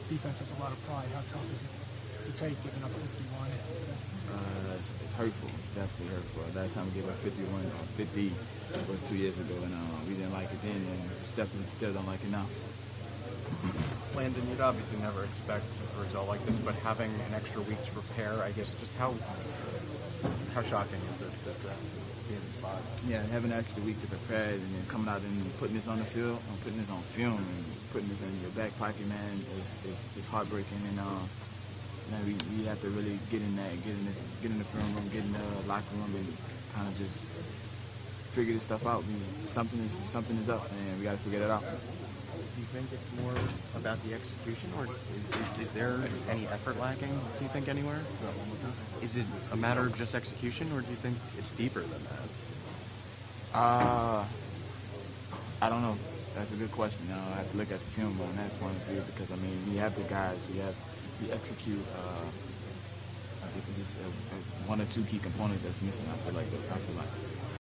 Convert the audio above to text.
defense has a lot of pride. How tough is it to take giving up 51? It's hurtful, definitely hurtful. Last time we gave up 51 or 50 was 2 years ago, and we didn't like it then, and definitely still don't like it now. Landon, you'd obviously never expect a result like this, but having an extra week to prepare, I guess, just how shocking is this to be in the spot? Yeah, having an extra week to prepare and then coming out and putting this on the field, and putting this on film, and putting this in your back pocket, man, is heartbreaking. And man, we have to really get in the film room, get in the locker room, and kind of just figure this stuff out. Something is up, and we got to figure that out. Do you think it's more about the execution, or is there any effort lacking, do you think, anywhere? Is it a matter of just execution, or do you think it's deeper than that? I don't know. That's a good question. I have to look at the film on that point of view, because, I mean, we have the guys, we execute. I think it's just one or two key components that's missing, I feel like.